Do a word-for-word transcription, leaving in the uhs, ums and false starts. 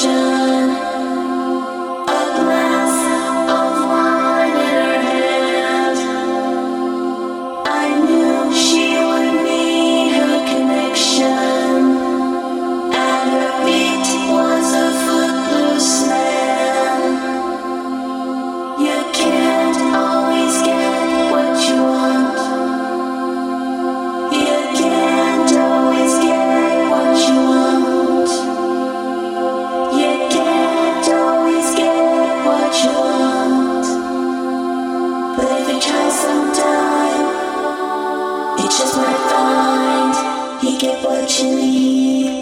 Sometime you just might find you get what you need.